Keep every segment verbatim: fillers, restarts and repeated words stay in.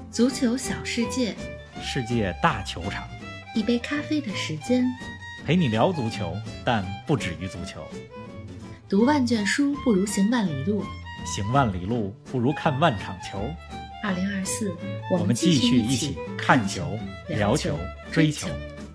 足球小世界， 世界大球场， 一杯咖啡的时间， 陪你聊足球，但不止于足球。 读万卷书不如行万里路， 行万里路不如看万场球。 二零二四， 我们继续一起看球、聊球、追球。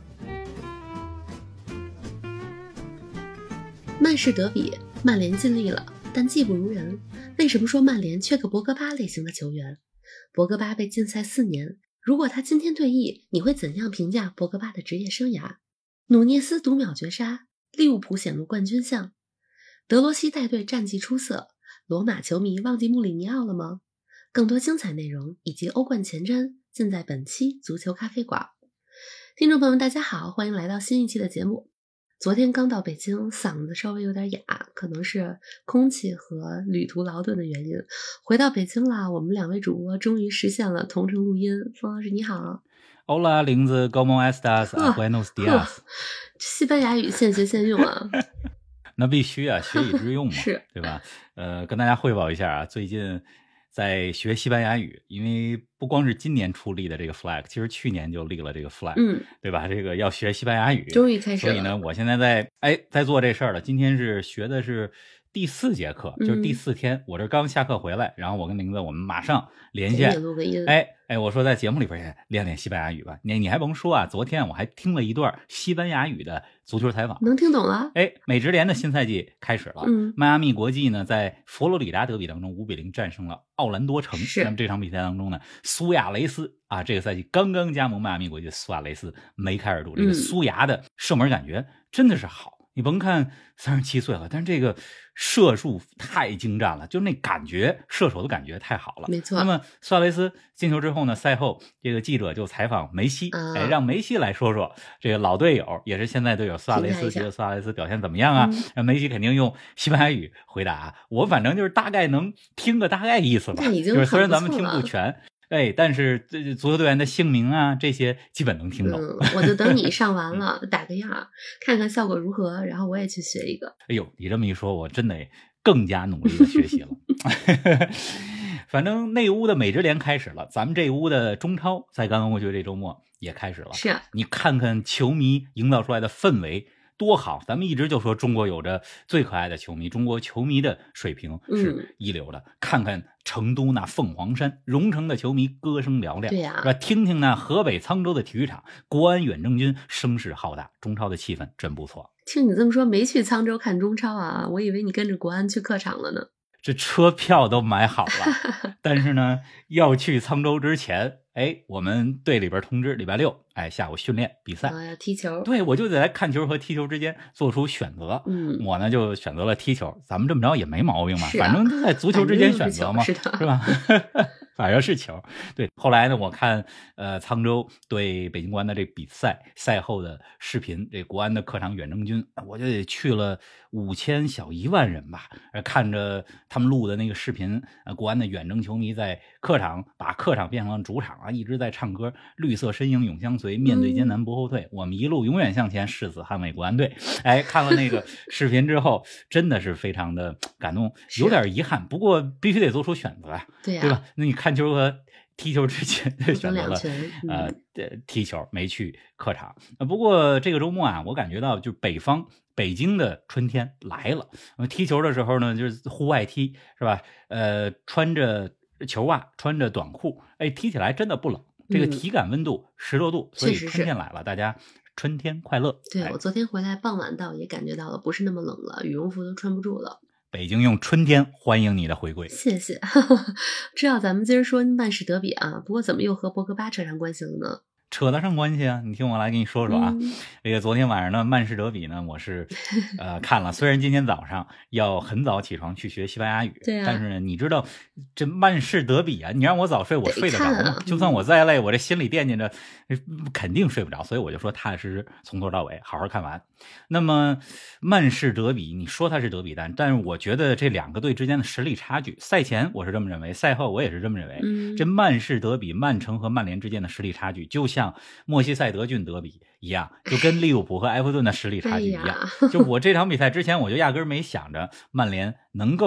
曼市德比，曼联尽力了，但技不如人。为什么说曼联缺个博格巴类型的球员？博格巴被禁赛四年，如果他今天退役，你会怎样评价博格巴的职业生涯？努涅斯读秒绝杀，利物浦显露冠军相，德罗西带队战绩出色，罗马球迷忘记穆里尼奥了吗？更多精彩内容以及欧冠前瞻，尽在本期足球咖啡馆。听众朋友们大家好，欢迎来到新一期的节目。昨天刚到北京，嗓子稍微有点哑，可能是空气和旅途劳顿的原因。回到北京了，我们两位主播终于实现了同城录音。方老师你好。 Hola, 林子 ¿Cómo estás? Buenos días。 西班牙语现学现用啊。 那必须啊，学以致用嘛， 是， 对吧？呃，跟大家汇报一下啊，最近在学西班牙语，因为不光是今年出立的这个 flag， 其实去年就立了这个 flag， 嗯， 对吧？这个要学西班牙语， 终于开始了。 所以呢，我现在在哎在做这事儿了。今天是学的是第四节课，就是第四天，嗯、我这刚下课回来，然后我跟玲子我们马上连线， 录个音。 哎哎，我说在节目里边练练西班牙语吧。你你还甭说啊，昨天我还听了一段西班牙语的足球采访， 能听懂了。 哎，美职联的新赛季开始了， 嗯， 迈阿密国际呢在佛罗里达德比当中五比零战胜了奥兰多城。 是。 那么这场比赛当中呢，苏亚雷斯啊，这个赛季刚刚加盟迈阿密国际的苏亚雷斯梅开二度，这个苏牙的射门感觉真的是好。你甭看三十七岁了，但是这个射术太精湛了，就那感觉，射手的感觉太好了。 没错。 那么苏亚雷斯进球之后呢，赛后这个记者就采访梅西， 啊、 哎，让梅西来说说这个老队友，也是现在队友苏亚雷斯，觉得苏亚雷斯表现怎么样啊？嗯、梅西肯定用西班牙语回答，我反正就是大概能听个大概意思吧，就是虽然咱们听不全。哎，但是这足球队员的姓名啊，这些基本能听懂。 嗯，我就等你上完了，打个样，看看效果如何，然后我也去学一个。 哎呦，你这么一说，我真得更加努力的学习了。反正内屋的美职联开始了，咱们这屋的中超在刚刚过去这周末也开始了。 是啊， 你看看球迷营造出来的氛围多好，咱们一直就说中国有着最可爱的球迷，中国球迷的水平是一流的。嗯、看看成都那凤凰山，蓉城的球迷歌声嘹亮， 对呀、啊， 是吧？听听那河北沧州的体育场，国安远征军声势浩大，中超的气氛真不错。 听你这么说，没去沧州看中超啊？我以为你跟着国安去客场了呢。 这车票都买好了，但是呢，要去沧州之前，哎，我们队里边通知礼拜六，哎，下午训练比赛， 啊，要踢球。 对，我就得在看球和踢球之间做出选择。 嗯， 我呢就选择了踢球，咱们这么着也没毛病嘛， 啊、 反正在足球之间选择嘛， 是的， 是吧？反正是球。对，后来呢，我看呃沧州对北京国安的这比赛赛后的视频，这国安的客场远征军，我就得去了五千小一万人吧，看着他们录的那个视频，呃，国安的远征球迷在客场把客场变成了主场啊，一直在唱歌，绿色身影永相随，面对艰难不后退，嗯、我们一路永远向前，誓死捍卫国安队。哎，看了那个视频之后，真的是非常的感动，有点遗憾，不过必须得做出选择啊， 对呀、啊， 对吧？那你看球和踢球之前选择了嗯、 呃踢球，没去客场。不过这个周末啊，我感觉到就是北方北京的春天来了。踢球的时候呢，就是户外踢，是吧？呃，穿着球袜，穿着短裤，哎，踢起来真的不冷。这个体感温度十多度， 嗯、 所以春天来了，大家春天快乐。 对、哎、我昨天回来傍晚到也感觉到了，不是那么冷了，羽绒服都穿不住了。 北京用春天欢迎你的回归， 谢谢。知道咱们今儿说曼市德比啊，不过怎么又和博格巴扯上关系了呢？ 扯得上关系啊！你听我来跟你说说啊。 嗯、 这个昨天晚上呢，曼市德比呢，我是呃看了。虽然今天早上要很早起床去学西班牙语， 对啊、 但是呢，你知道这曼市德比啊，你让我早睡，我睡得着吗？ 啊、 就算我再累，我这心里惦记着，肯定睡不着。所以我就说踏踏实实从头到尾好好看完。那么曼市德比，你说它是德比战，但是我觉得这两个队之间的实力差距，赛前我是这么认为，赛后我也是这么认为。 嗯、 这曼市德比，曼城和曼联之间的实力差距，就像莫西塞德郡德比一样，就跟利物浦和埃弗顿的实力差距一样。 哎、 就我这场比赛之前，我就压根儿没想着曼联能够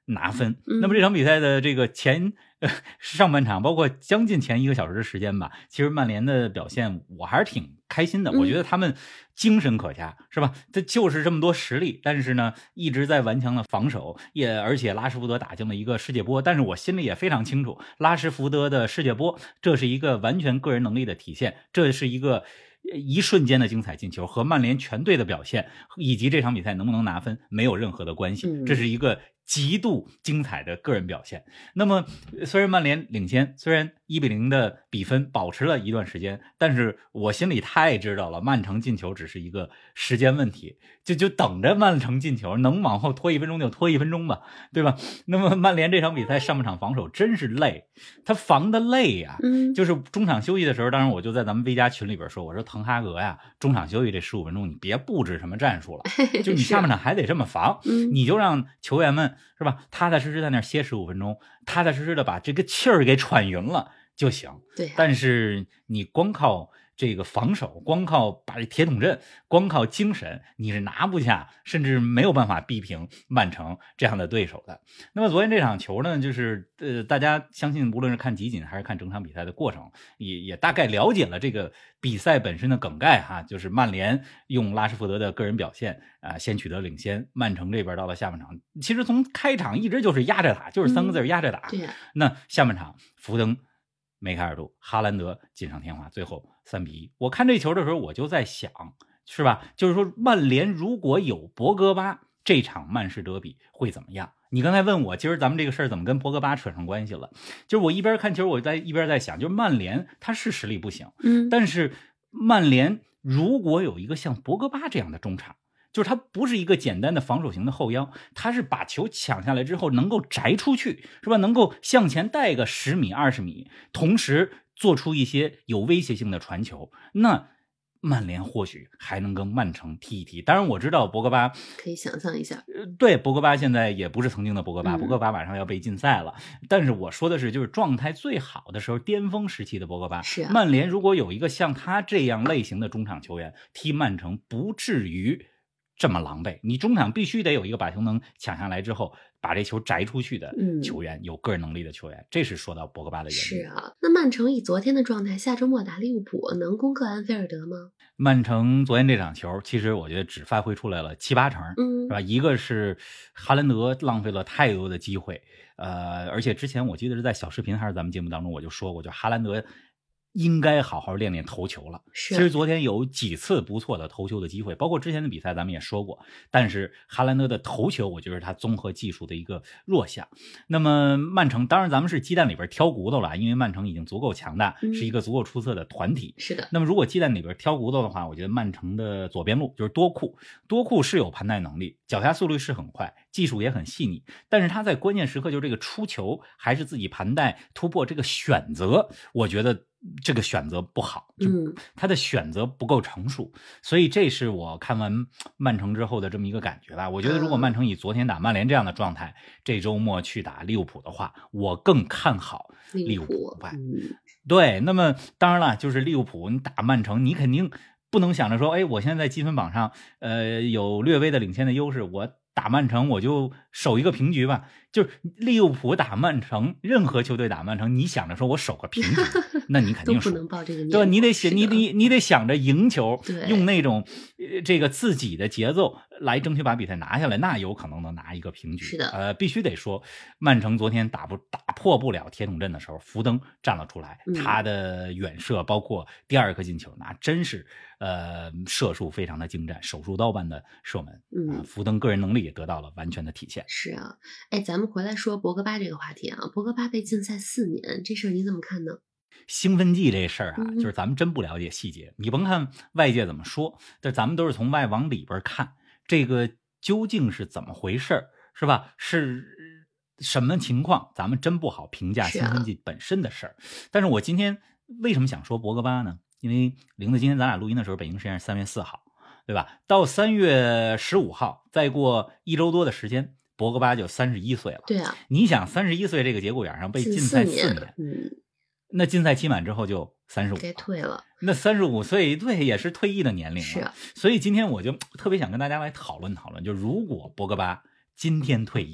拿分。 嗯、 那么这场比赛的这个前呃上半场，包括将近前一个小时的时间吧，其实曼联的表现我还是挺开心的。 嗯、 我觉得他们精神可嘉，是吧？这就是这么多实力，但是呢，一直在顽强的防守，也而且拉什福德打进了一个世界波。但是我心里也非常清楚，拉什福德的世界波，这是一个完全个人能力的体现，这是一个一瞬间的精彩进球，和曼联全队的表现以及这场比赛能不能拿分没有任何的关系。这是一个极度精彩的个人表现。那么虽然曼联领先，虽然一比零的比分保持了一段时间，但是我心里太知道了，曼城进球只是一个时间问题，就就等着曼城进球，能往后拖一分钟就拖一分钟吧，对吧？那么曼联这场比赛上半场防守真是累，他防的累呀、啊嗯， 就是中场休息的时候，当然我就在咱们 V 家群里边说，我说滕哈格呀，中场休息这十五分钟你别布置什么战术了，就你下半场还得这么防，你就让球员们是吧，踏踏实实在那儿歇十五分钟，踏踏实实的把这个气儿给喘匀了就行。 对、啊， 但是你光靠这个防守，光靠把铁桶阵，光靠精神，你是拿不下，甚至没有办法逼平曼城这样的对手的。那么昨天这场球呢，就是呃，大家相信无论是看集锦还是看整场比赛的过程，也也大概了解了这个比赛本身的梗概哈，就是曼联用拉什福德的个人表现啊、呃，先取得领先，曼城这边到了下半场，其实从开场一直就是压着打，就是三个字压着打。 嗯、对呀、啊。 那下半场福登、梅开二度，哈兰德锦上添花，最后三比一。我看这球的时候，我就在想，是吧？就是说，曼联如果有博格巴，这场曼市德比会怎么样？你刚才问我，今儿咱们这个事儿怎么跟博格巴扯上关系了？就是我一边看球，我在一边在想，就是曼联他是实力不行， 嗯， 但是曼联如果有一个像博格巴这样的中场，就是他不是一个简单的防守型的后腰，他是把球抢下来之后能够摘出去，是吧？能够向前带个十米、二十米，同时做出一些有威胁性的传球，那曼联或许还能跟曼城踢一踢。当然我知道博格巴可以想象一下， 呃，对，博格巴现在也不是曾经的博格巴， 嗯、 博格巴马上要被禁赛了。但是我说的是，就是状态最好的时候，巅峰时期的博格巴。 是啊， 曼联如果有一个像他这样类型的中场球员，踢曼城不至于这么狼狈。你中场必须得有一个把球能抢下来之后把这球摘出去的球员，嗯、有个人能力的球员，这是说到博格巴的原因。 是啊，那曼城以昨天的状态，下周末打利物浦能攻克安菲尔德吗？ 曼城昨天这场球，其实我觉得只发挥出来了七八成， 嗯， 是吧？一个是哈兰德浪费了太多的机会，呃，而且之前我记得是在小视频还是咱们节目当中我就说过，就哈兰德应该好好练练头球了。 是， 其实昨天有几次不错的头球的机会，包括之前的比赛咱们也说过，但是哈兰德的头球我觉得他综合技术的一个弱项。那么曼城当然咱们是鸡蛋里边挑骨头了，因为曼城已经足够强大， 嗯、 是一个足够出色的团体。 是的。 那么如果鸡蛋里边挑骨头的话，我觉得曼城的左边路就是多库，多库是有盘带能力，脚下速率是很快，技术也很细腻，但是他在关键时刻就是这个出球还是自己盘带突破这个选择，我觉得这个选择不好，就他的选择不够成熟，嗯、所以这是我看完曼城之后的这么一个感觉吧。我觉得如果曼城以昨天打曼联这样的状态，嗯、这周末去打利物浦的话，我更看好利物浦。 嗯、 对，那么当然了，就是利物浦你打曼城，你肯定不能想着说，哎，我现在在积分榜上，呃，有略微的领先的优势，我打曼城我就守一个平局吧。就是利物浦打曼城，任何球队打曼城，你想着说我守个平局，那你肯定输，都不能抱这个念头， 对吧？你得想，你你你得想着赢球， 对， 用那种、呃、这个自己的节奏来争取把比赛拿下来，那有可能能拿一个平局。 是的， 呃，必须得说，曼城昨天打不打破不了铁桶阵的时候，福登站了出来， 嗯、 他的远射，包括第二颗进球，那真是呃射术非常的精湛，手术刀般的射门。 嗯， 呃、福登个人能力也得到了完全的体现。 是啊，哎，咱们回来说博格巴这个话题啊，博格巴被禁赛四年，这事儿你怎么看呢？ 兴奋剂这事儿啊， 嗯、 就是咱们真不了解细节，你甭看外界怎么说，但咱们都是从外往里边看，这个究竟是怎么回事，是吧？是什么情况？咱们真不好评价兴奋剂本身的事儿。啊、但是我今天为什么想说博格巴呢？因为玲子今天咱俩录音的时候，北京时间是三月四号，对吧？到三月十五号，再过一周多的时间，博格巴就三十一岁了。 对啊， 你想三十一岁这个节骨眼上被禁赛四年， 年嗯， 那禁赛期满之后就三十五， 该退了。 那三十五岁，对，也是退役的年龄了。 是啊， 所以今天我就特别想跟大家来讨论讨论，就如果博格巴今天退役，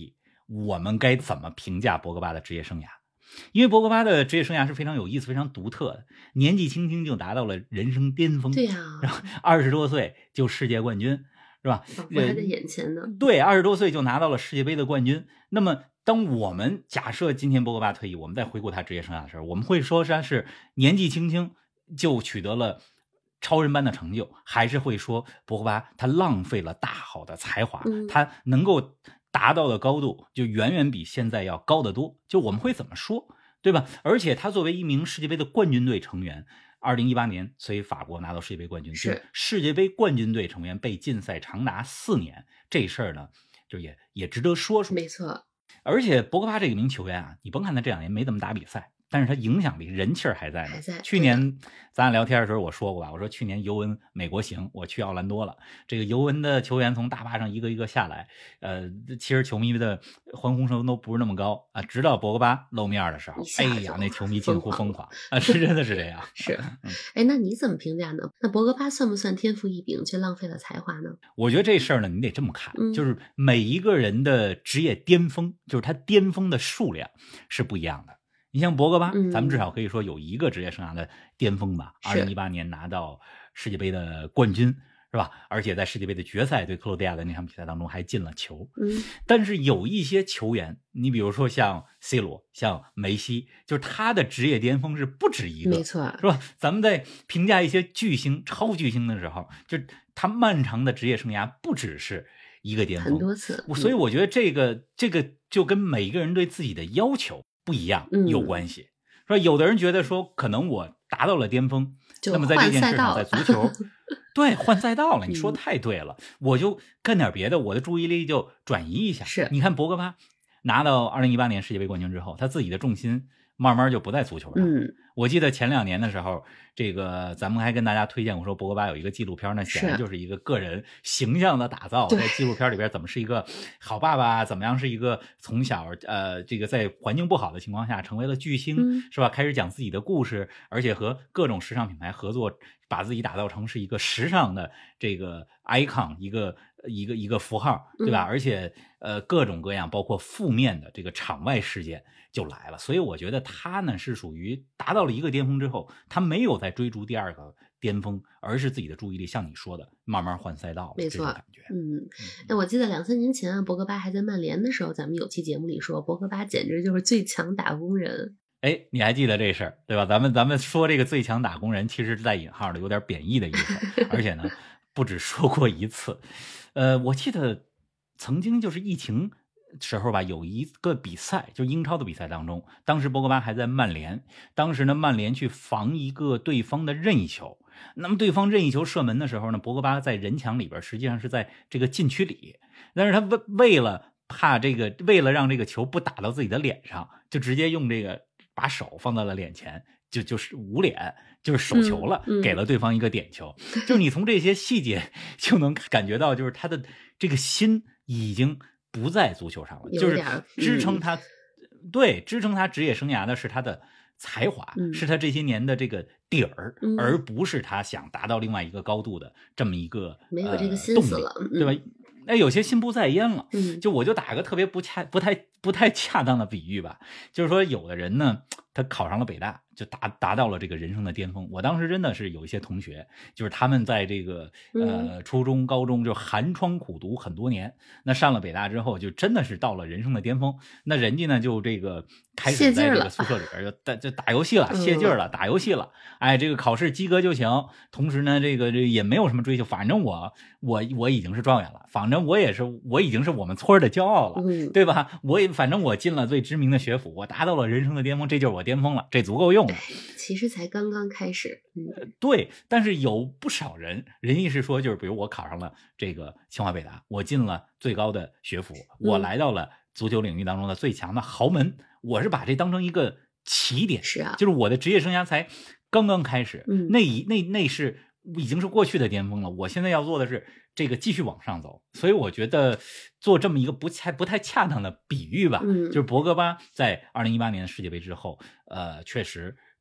我们该怎么评价博格巴的职业生涯？因为博格巴的职业生涯是非常有意思、非常独特的，年纪轻轻就达到了人生巅峰， 对呀、啊， 然后二十多岁就世界冠军，是吧？ 仿佛还在眼前呢。 对，二十多岁就拿到了世界杯的冠军。那么，当我们假设今天博格巴退役，我们再回顾他职业生涯的时候，我们会说他是年纪轻轻就取得了超人般的成就，还是会说博格巴他浪费了大好的才华， 嗯、 他能够达到的高度就远远比现在要高得多？就我们会怎么说，对吧？而且他作为一名世界杯的冠军队成员，二零一八年随法国拿到世界杯冠军， 是世界杯冠军队成员被禁赛长达四年，这事儿呢，就也也值得说说。 没错， 而且博格巴这一名球员啊，你甭看他这两年没怎么打比赛，但是他影响力、人气儿还在呢。 还在。 去年咱俩聊天的时候我说过吧，我说去年尤文美国行，我去奥兰多了，这个尤文的球员从大巴上一个一个下来，呃，其实球迷的欢呼声都不是那么高啊，直到博格巴露面的时候，哎呀，那球迷近乎疯狂啊，是真的是这样。 是，哎，那你怎么评价呢？那博格巴算不算天赋异禀却浪费了才华呢？ 我觉得这事儿呢，你得这么看， 嗯、 就是每一个人的职业巅峰，就是他巅峰的数量是不一样的。你像博格巴、嗯，咱们至少可以说有一个职业生涯的巅峰吧。二零一八年拿到世界杯的冠军，是吧？而且在世界杯的决赛对克罗地亚的那场比赛当中还进了球。 嗯， 但是有一些球员，你比如说像 C 罗、像梅西，就是他的职业巅峰是不止一个， 没错， 是吧？咱们在评价一些巨星、超巨星的时候，就他漫长的职业生涯不只是一个巅峰， 很多次。 所以我觉得这个、嗯、这个就跟每一个人对自己的要求不一样有关系，说、嗯、有的人觉得说可能我达到了巅峰，那么在这件事上，在足球，对，换赛道了，你说太对了、嗯，我就干点别的，我的注意力就转移一下。 是， 你看博格巴拿到二零一八年世界杯冠军之后，他自己的重心慢慢就不在足球上。 嗯， 我记得前两年的时候，这个咱们还跟大家推荐过说博格巴有一个纪录片呢，显然就是一个个人形象的打造，在纪录片里边怎么是一个好爸爸，怎么样是一个从小呃这个在环境不好的情况下成为了巨星、 嗯、 是吧？开始讲自己的故事，而且和各种时尚品牌合作，把自己打造成是一个时尚的这个 icon， 一个一个一个符号，对吧？ 嗯、 而且呃各种各样包括负面的这个场外事件就来了，所以我觉得他呢是属于达到了一个巅峰之后，他没有在追逐第二个巅峰，而是自己的注意力像你说的慢慢换赛道， 没错， 感觉。 嗯，哎，我记得两三年前啊，博格巴还在曼联的时候，咱们有期节目里说，博格巴简直就是最强打工人。 哎，你还记得这事儿对吧？咱们咱们说这个最强打工人，其实是带引号的，有点贬义的意思，而且呢，不止说过一次。呃，我记得曾经就是疫情时候吧，有一个比赛，就英超的比赛当中，当时博格巴还在曼联，当时呢，曼联去防一个对方的任意球，那么对方任意球射门的时候呢，博格巴在人墙里边，实际上是在这个禁区里，但是他为为了怕这个，为了让这个球不打到自己的脸上，就直接用这个把手放到了脸前，就就是捂脸，就是手球了、 嗯嗯、 给了对方一个点球。就是你从这些细节就能感觉到，就是他的这个心已经不在足球上了，就是支撑他、嗯、对支撑他职业生涯的是他的才华、 嗯、 是他这些年的这个底儿、 嗯、 而不是他想达到另外一个高度的这么一个没有这个心思了、 呃、对吧？哎，有些心不在焉了。 嗯， 就我就打个特别不恰不太不太恰当的比喻吧，就是说有的人呢，他考上了北大，就达达到了这个人生的巅峰。我当时真的是有一些同学，就是他们在这个呃初中、高中就寒窗苦读很多年，那上了北大之后，就真的是到了人生的巅峰。那人家呢，就这个开始在这个宿舍里边就打就打游戏了，泄劲儿了，打游戏了。哎，这个考试及格就行，同时呢，这个这也没有什么追求，反正我我我已经是状元了，反正我也是我已经是我们村的骄傲了， 嗯、 对吧？我也反正我进了最知名的学府，我达到了人生的巅峰，这就是我巅峰了，这足够用了。 其实才刚刚开始， 嗯，对。但是有不少人，人家是说，就是比如我考上了这个清华北大，我进了最高的学府，我来到了足球领域当中的最强的豪门，嗯、我是把这当成一个起点， 是啊， 就是我的职业生涯才刚刚开始， 嗯， 那一那那是已经是过去的巅峰了。我现在要做的是这个继续往上走，所以我觉得做这么一个不太不太恰当的比喻吧， 嗯， 就是博格巴在二零一八年世界杯之后，呃，确实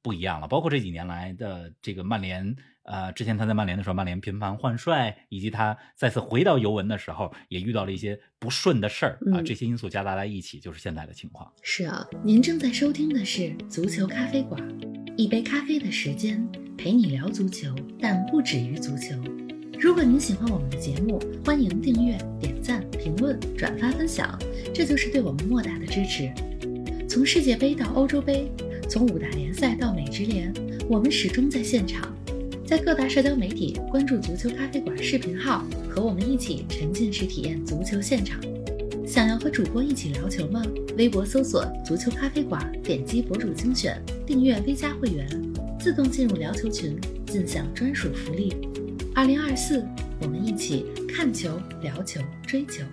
不一样了。包括这几年来的这个曼联，呃，之前他在曼联的时候，曼联频繁换帅，以及他再次回到尤文的时候，也遇到了一些不顺的事儿啊， 嗯这些因素夹杂在一起，就是现在的情况。 是啊，您正在收听的是足球咖啡馆，一杯咖啡的时间陪你聊足球，但不止于足球。如果您喜欢我们的节目，欢迎订阅、点赞、评论、转发分享，这就是对我们莫大的支持。从世界杯到欧洲杯，从五大联赛到美职联，我们始终在现场。在各大社交媒体关注足球咖啡馆视频号，和我们一起沉浸式体验足球现场。想要和主播一起聊球吗？微博搜索足球咖啡馆，点击博主精选，订阅 V 加会员，自动进入聊球群，尽享专属福利。二零二四，我们一起看球、聊球、追球。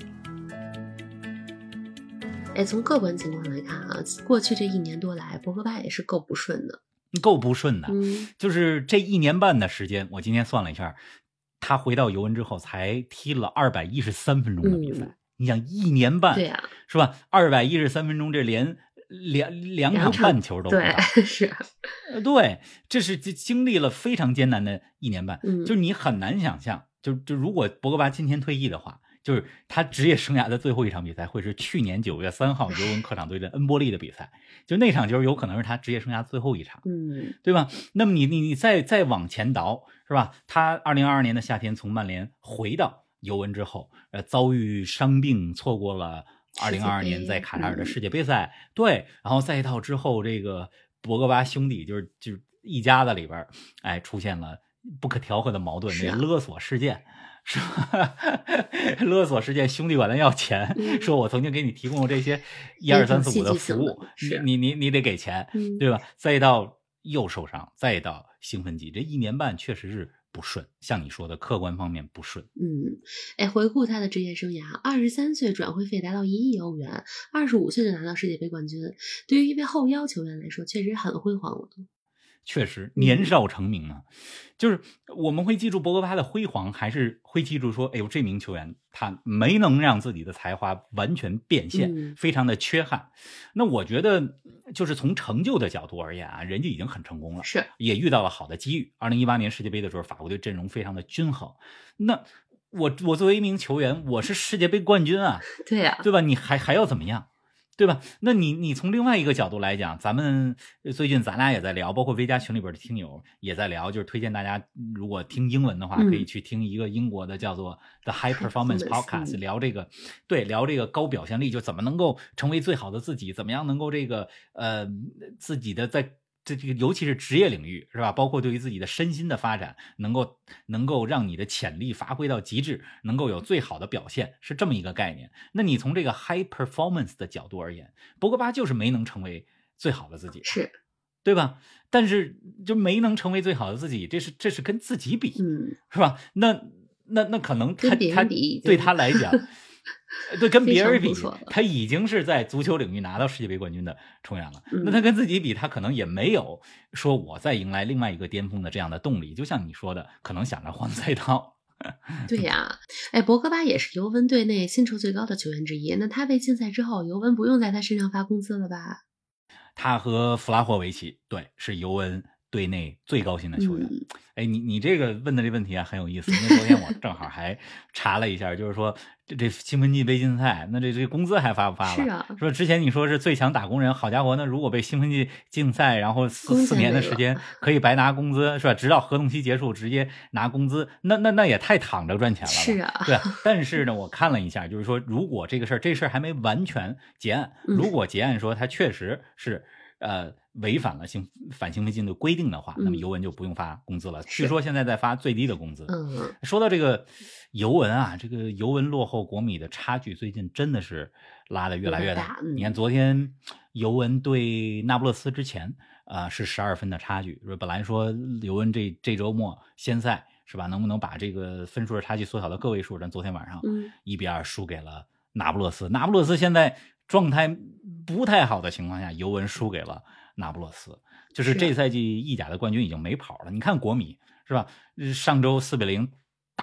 哎，从客观情况来看啊，过去这一年多来，博格巴也是够不顺的， 够不顺的。 嗯， 就是这一年半的时间，我今天算了一下，他回到尤文之后才踢了二百一十三分钟的比赛。嗯，你想一年半， 对呀，啊， 是吧？二百一十三分钟，这连两两场半球都不到， 对，是， 对，这是经历了非常艰难的一年半。 嗯， 就是你很难想象，就就如果博格巴今天退役的话，就是他职业生涯的最后一场比赛会是去年九月三号尤文客场对阵恩波利的比赛，就那场球有可能是他职业生涯最后一场， 嗯， 对吧？那么你你你再再往前倒，是吧？他二零二二年的夏天从曼联回到尤文之后，呃，遭遇伤病，错过了二零二二年在卡塔尔的世界杯赛，嗯，对，然后再到之后，这个博格巴兄弟就是就是一家子里边，哎，出现了不可调和的矛盾，那，啊，勒索事件。是吧？勒索事件，兄弟管他要钱，嗯，说我曾经给你提供这些一二三四五的服务，你你你得给钱， 嗯， 对吧？再到又受伤，再到兴奋剂，这一年半确实是不顺，像你说的，客观方面不顺。 嗯，哎，回顾他的职业生涯，二十三岁转会费达到一亿欧元，二十五岁就拿到世界杯冠军，对于一位后腰球员来说，确实很辉煌了。 确实年少成名啊，嗯，就是我们会记住博格巴的辉煌，还是会记住说，哎呦，这名球员他没能让自己的才华完全变现， 嗯， 非常的缺憾。那我觉得就是从成就的角度而言啊，人家已经很成功了， 是也遇到了好的机遇。二零一八年世界杯的时候，法国队阵容非常的均衡。那我我作为一名球员，我是世界杯冠军啊， 对呀，啊， 对吧？你还还要怎么样？对吧？那你你从另外一个角度来讲，咱们最近咱俩也在聊，包括微加群里边的听友也在聊，就是推荐大家如果听英文的话， 嗯， 可以去听一个英国的叫做 The High Performance Podcast，嗯，聊这个对聊这个高表现力，就怎么能够成为最好的自己，怎么样能够这个呃自己的在这这个尤其是职业领域，是吧？包括对于自己的身心的发展，能够能够让你的潜力发挥到极致，能够有最好的表现，是这么一个概念。那你从这个 high performance 的角度而言，博格巴就是没能成为最好的自己， 是， 对吧？但是就没能成为最好的自己，这是这是跟自己比， 嗯， 是吧？那那那可能他他对他来讲。对，跟别人比，他已经是在足球领域拿到世界杯冠军的球员了。 嗯， 那他跟自己比，他可能也没有说我再迎来另外一个巅峰的这样的动力。就像你说的，可能想着换赛道。 对呀，哎，博格巴也是尤文队内薪酬最高的球员之一。那他被禁赛之后，尤文不用在他身上发工资了吧？ 他和弗拉霍维奇，对，是尤文队内最高薪的球员。 嗯， 哎，你你这个问的这问题啊很有意思，因为昨天我正好还查了一下，就是说这这兴奋剂被禁赛，那这这工资还发不发了？ 是啊， 说之前你说是最强打工人，好家伙，那如果被兴奋剂禁赛，然后四四年的时间可以白拿工资，是吧？直到合同期结束直接拿工资，那那那也太躺着赚钱了吧？ 是啊， 对。但是呢，我看了一下，就是说如果这个事儿这事儿还没完全结案，如果结案说他确实是。呃，违反了兴反兴奋剂的规定的话，那么尤文就不用发工资了。据说现在在发最低的工资。 嗯， 说到这个尤文啊，这个尤文落后国米的差距最近真的是拉得越来越大。 嗯、 你看昨天尤文对那不勒斯之前，呃是十二分的差距。说本来说尤文这这周末先赛是吧，能不能把这个分数的差距缩小到个位数？但昨天晚上一比二输给了那不勒斯。那不勒斯现在状态不太好的情况下，尤文输给了那不勒斯，就是这赛季意甲的冠军已经没跑了。你看国米是吧？上周四比零打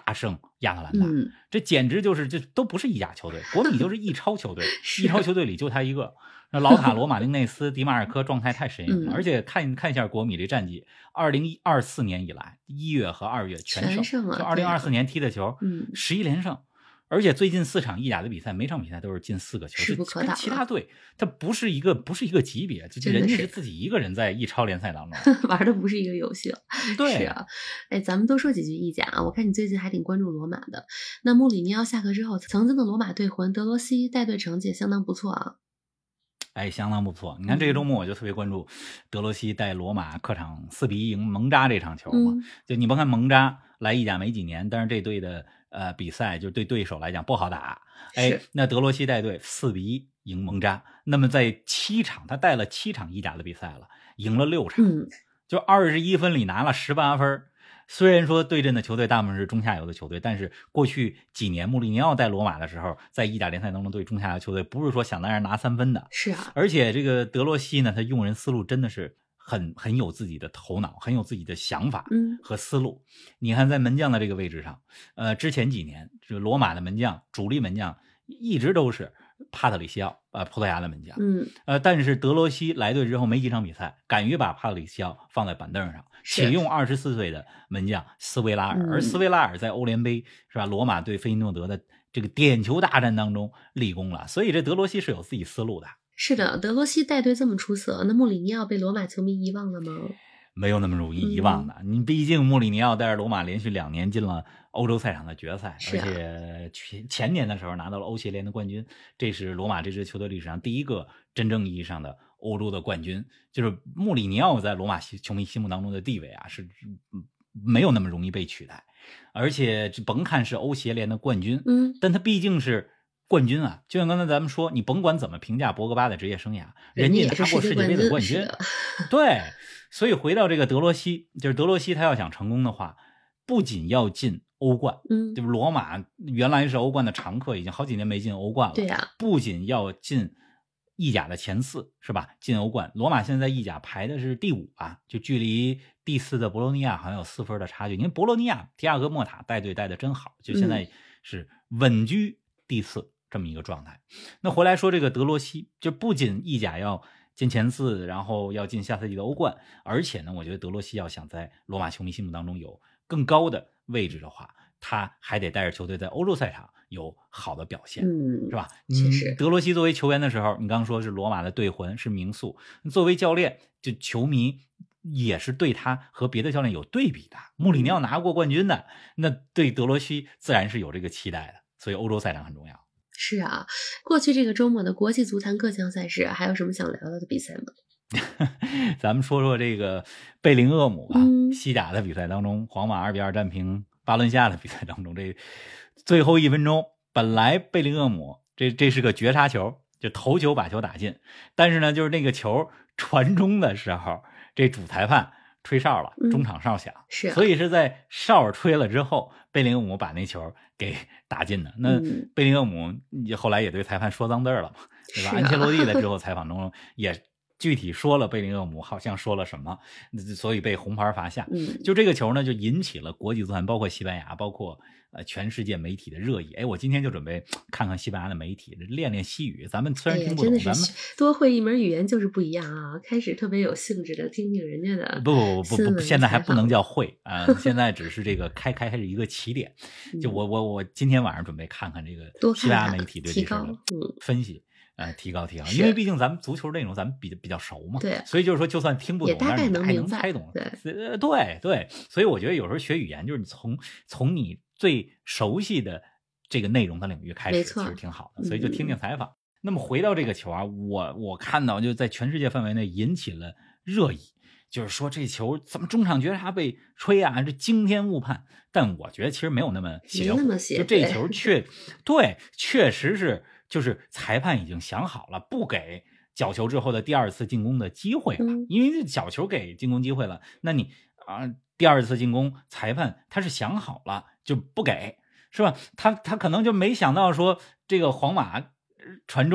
大胜亚特兰大， 嗯， 这简直就是这都不是意甲球队，国米就是意超球队，意超球队里就他一个。那老塔罗、马丁内斯、迪马尔科状态太神勇了， 嗯而且看看一下国米这战绩，二零二四年以来一月和二月全胜， 全胜啊就二零二四年踢的球， 嗯， 十一连胜。而且最近四场意甲的比赛，每场比赛都是进四个球， 势不可挡跟其他队它不是一个不是一个级别，就人家是自己一个人在意超联赛当中玩的不是一个游戏了。 对， 是啊，哎，咱们多说几句意甲啊。我看你最近还挺关注罗马的。那穆里尼奥下课之后，曾经的罗马队魂德罗西带队成绩也相当不错啊。 哎，相当不错。你看这个周末我就特别关注德罗西带罗马客场四比一赢蒙扎这场球嘛。 嗯、 就你甭看蒙扎来意甲没几年，但是这队的呃比赛就对对手来讲不好打。哎，那德罗西带队四比一赢蒙扎，那么在七场他带了七场意甲的比赛了，赢了六场， 嗯， 就二十一分里拿了十八分。虽然说对阵的球队大部分是中下游的球队，但是过去几年穆里尼奥带罗马的时候，在意甲联赛当中对中下游球队不是说想当然拿三分的。 是啊， 而且这个德罗西呢，他用人思路真的是很很有自己的头脑，很有自己的想法和思路。嗯、你看在门将的这个位置上，呃，之前几年这个罗马的门将主力门将一直都是帕特里西奥，呃，葡萄牙的门将， 嗯， 呃，但是德罗西来队之后没几场比赛，敢于把帕特里西奥放在板凳上，且用二十四岁的门将斯维拉尔， 嗯、 而斯维拉尔在欧联杯是吧，罗马对费因诺德的这个点球大战当中立功了，所以这德罗西是有自己思路的。 是的，德罗西带队这么出色，那穆里尼奥被罗马球迷遗忘了吗？ 没有那么容易遗忘的。嗯、你毕竟穆里尼奥带着罗马连续两年进了欧洲赛场的决赛， 啊、 而且前前年的时候拿到了欧协联的冠军，这是罗马这支球队历史上第一个真正意义上的欧洲的冠军。就是穆里尼奥在罗马球迷心目当中的地位啊，是没有那么容易被取代。而且甭看是欧协联的冠军， 嗯， 但他毕竟是冠军啊。就像刚才咱们说，你甭管怎么评价博格巴的职业生涯，人家拿过世界杯的冠军，对。所以回到这个德罗西，就是德罗西他要想成功的话，不仅要进欧冠， 嗯， 就是罗马原来是欧冠的常客，已经好几年没进欧冠了， 对呀、啊， 不仅要进意甲的前四，是吧？进欧冠，罗马现在在意甲排的是第五啊，就距离第四的博洛尼亚好像有四分的差距。因为博洛尼亚提亚戈莫塔带队带的真好，就现在是稳居第四这么一个状态。嗯、那回来说这个德罗西，就不仅意甲要进前四，然后要进下赛季的欧冠，而且呢，我觉得德罗西要想在罗马球迷心目当中有更高的位置的话，他还得带着球队在欧洲赛场有好的表现， 嗯， 是吧？ 其实德罗西作为球员的时候，你刚刚说是罗马的队魂，是名宿；作为教练，就球迷也是对他和别的教练有对比的。穆里尼奥拿过冠军的，那对德罗西自然是有这个期待的，所以欧洲赛场很重要。 是啊，过去这个周末的国际足坛各项赛事，还有什么想聊聊的比赛吗？ 咱们说说这个贝林厄姆吧。 嗯、 西甲的比赛当中，皇马二比二战平巴伦西亚的比赛当中，这最后一分钟，本来贝林厄姆这这是个绝杀球，就头球把球打进，但是呢，就是那个球传中的时候，这主裁判吹哨了，中场哨响， 嗯、是、啊， 所以是在哨吹了之后，贝林厄姆把那球给打进的。那贝林厄姆后来也对裁判说脏字了嘛，对吧？ 啊、 安切洛蒂在之后采访中也具体说了贝林厄姆好像说了什么，所以被红牌罚下。 嗯， 就这个球呢，就引起了国际足坛，包括西班牙，包括呃全世界媒体的热议。哎，我今天就准备看看西班牙的媒体，练练西语。咱们虽然听不懂， 哎、 咱们多会一门语言就是不一样啊。开始特别有兴致的听听人家的不不不不不，现在还不能叫会啊、呃，现在只是这个开开是一个起点。就我我我今天晚上准备看看这个西班牙媒体对这事的分析。呃，提高提高，因为毕竟咱们足球内容咱们比比较熟嘛， 对， 所以就是说，就算听不懂， 大概能还能猜懂， 对、 呃、对对，所以我觉得有时候学语言就是你从从你最熟悉的这个内容的领域开始，其实挺好的，所以就听听采访。嗯、那么回到这个球啊，我我看到就在全世界范围内引起了热议，就是说这球怎么中场绝杀被吹啊，这惊天误判。但我觉得其实没有那么邪乎，就这球确对，确实是。就是裁判已经想好了，不给角球之后的第二次进攻的机会了， 嗯、 因为角球给进攻机会了，那你啊、呃、第二次进攻裁判他是想好了就不给，是吧？他他可能就没想到说这个皇马传中，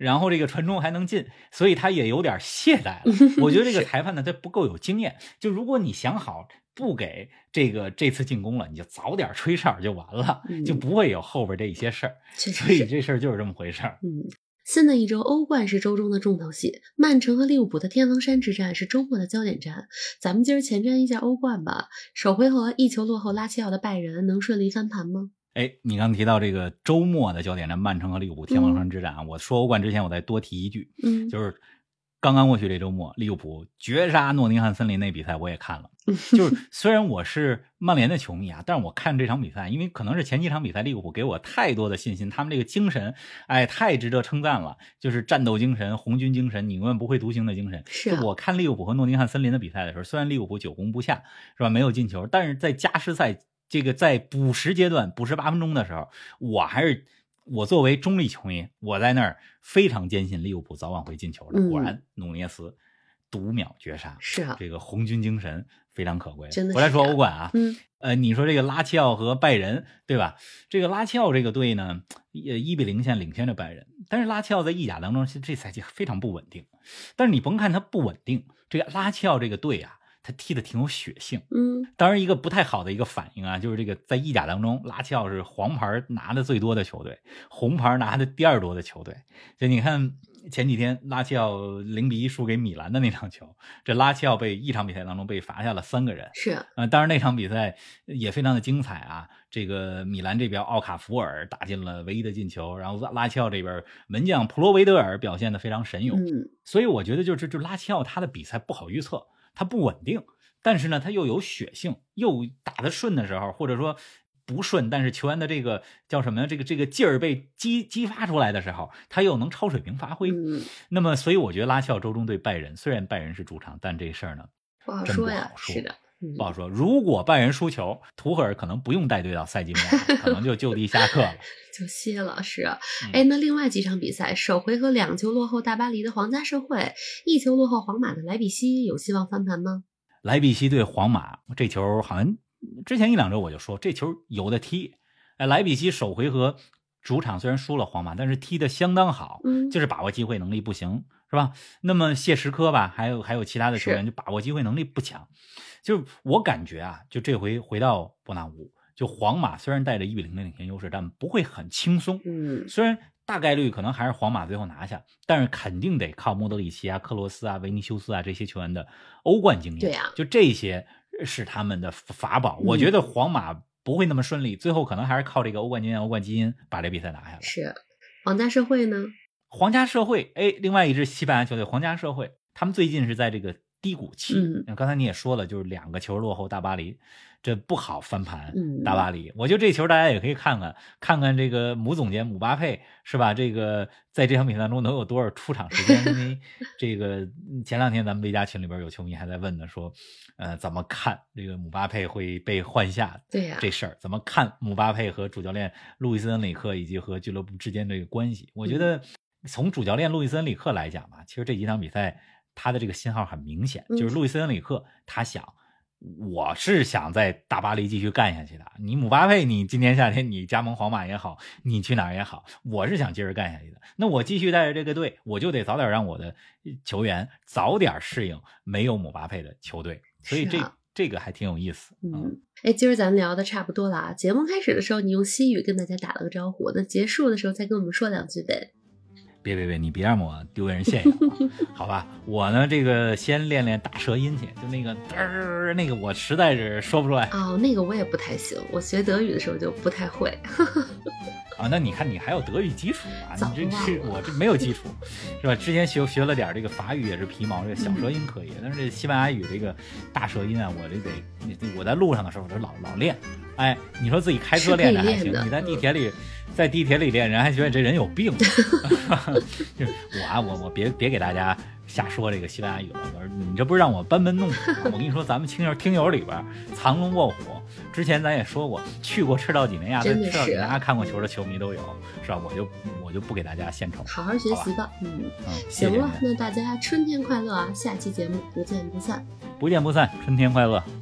然后这个传中还能进，所以他也有点懈怠了。我觉得这个裁判呢，他不够有经验。就如果你想好不给这个这次进攻了，你就早点吹哨就完了， 嗯、 就不会有后边这一些事儿。所以这事儿就是这么回事儿。 嗯。新的一周欧冠是周中的重头戏，曼城和利物浦的天王山之战是周末的焦点战。咱们今儿前瞻一下欧冠吧。首回合一球落后拉齐奥的拜仁能顺利翻盘吗？ 哎，你刚提到这个周末的焦点战，曼城和利物浦天王山之战啊、嗯，我说欧冠之前我再多提一句， 嗯， 就是刚刚过去这周末，利物浦绝杀诺丁汉森林那比赛我也看了。就是虽然我是曼联的球迷啊，但是我看这场比赛，因为可能是前几场比赛利物浦给我太多的信心，他们这个精神，哎，太值得称赞了，就是战斗精神、红军精神、你永远不会独行的精神。 是、啊， 就我看利物浦和诺丁汉森林的比赛的时候，虽然利物浦久攻不下，是吧，没有进球，但是在加时赛这个在补时阶段，补时八分钟的时候，我还是。我作为中立球迷，我在那儿非常坚信利物浦早晚会进球的。果然，努涅斯读秒绝杀， 是啊， 这个红军精神非常可贵。 真的。 回来说欧冠啊， 嗯， 呃，你说这个拉齐奥和拜仁，对吧？这个拉齐奥这个队呢，也一比零现在领先着拜仁，但是拉齐奥在意甲当中，这赛季非常不稳定。但是你甭看他不稳定，这个拉齐奥这个队啊。他踢的挺有血性， 嗯， 当然一个不太好的一个反应啊，就是这个在意甲当中，拉齐奥是黄牌拿的最多的球队，红牌拿的第二多的球队。就你看前几天拉齐奥零比一输给米兰的那场球，这拉齐奥被一场比赛当中被罚下了三个人， 是啊， 呃，当然那场比赛也非常的精彩啊。这个米兰这边奥卡福尔打进了唯一的进球，然后拉齐奥这边门将普罗维德尔表现得非常神勇， 嗯， 所以我觉得就是就拉齐奥他的比赛不好预测。他不稳定，但是呢，他又有血性，又打得顺的时候，或者说不顺，但是球员的这个叫什么呀？这个这个劲儿被激激发出来的时候，他又能超水平发挥。 嗯， 那么，所以我觉得拉齐奥周中对拜仁，虽然拜仁是主场，但这事儿呢不好说呀， 真不好说是的。嗯、 不好说。如果拜仁输球，图赫尔可能不用带队到赛季末，可能就就地下课了， 就歇了。是啊， 嗯、 哎，那另外几场比赛，首回合两球落后大巴黎的皇家社会，一球落后皇马的莱比锡，有希望翻盘吗？ 莱比锡对皇马这球，好像之前一两周我就说这球有的踢。哎，莱比锡首回合主场虽然输了皇马，但是踢得相当好， 嗯， 就是把握机会能力不行，是吧？那么谢什科吧，还有还有其他的球员就把握机会能力不强。就我感觉啊，就这回回到伯纳乌，就皇马虽然带着一比零的领先优势，但不会很轻松。 嗯， 虽然大概率可能还是皇马最后拿下，但是肯定得靠莫德里奇啊、克罗斯啊、维尼修斯啊这些球员的欧冠经验。 对啊， 就这些是他们的法宝。嗯、我觉得皇马不会那么顺利，最后可能还是靠这个欧冠经验、欧冠基因把这比赛拿下来。 是，皇家社会呢？ 皇家社会，哎，另外一支西班牙球队皇家社会，他们最近是在这个低谷期。 嗯， 刚才你也说了，就是两个球落后大巴黎，这不好翻盘。 嗯， 大巴黎，我觉得这球大家也可以看看，看看这个姆总监姆巴佩是吧？这个在这场比赛当中能有多少出场时间？因为这个前两天咱们微家群里边有球迷还在问呢，说，呃，怎么看这个姆巴佩会被换下？ 对呀、啊， 这事儿怎么看姆巴佩和主教练路易斯恩里克以及和俱乐部之间这个关系？我觉得从主教练路易斯恩里克来讲吧，其实这几场比赛他的这个信号很明显，就是路易斯恩里克他想。我是想在大巴黎继续干下去的。你姆巴佩，你今年夏天你加盟皇马也好，你去哪儿也好，我是想接着干下去的。那我继续带着这个队，我就得早点让我的球员早点适应没有姆巴佩的球队。所以这、啊、这个还挺有意思。 嗯，哎，今儿咱聊的差不多了啊。节目开始的时候你用西语跟大家打了个招呼，那结束的时候再跟我们说两句呗。 别别别，你别让我丢人现眼，好吧？我呢，这个先练练打舌音去，就那个嘚儿，那个我实在是说不出来。 哦，那个我也不太行，我学德语的时候就不太会。 啊，那你看你还有德语基础啊？你这是我这没有基础，是吧？之前学学了点这个法语也是皮毛，这个小舌音可以，但是这西班牙语这个大舌音啊，我这得我在路上的时候我就老老练。哎，你说自己开车练着还行，你在地铁里。嗯在地铁里练，人还觉得这人有病。我啊，我我别别给大家瞎说这个西班牙语了。我说你这不是让我班门弄斧吗？我跟你说，咱们听友听友里边藏龙卧虎，之前咱也说过，去过赤道几内亚、在赤道几内亚看过球的球迷都有，是吧？我就我就不给大家献丑， 好好学习吧。吧嗯嗯，行了，那大家春天快乐啊！下期节目不见不散， 不见不散，春天快乐。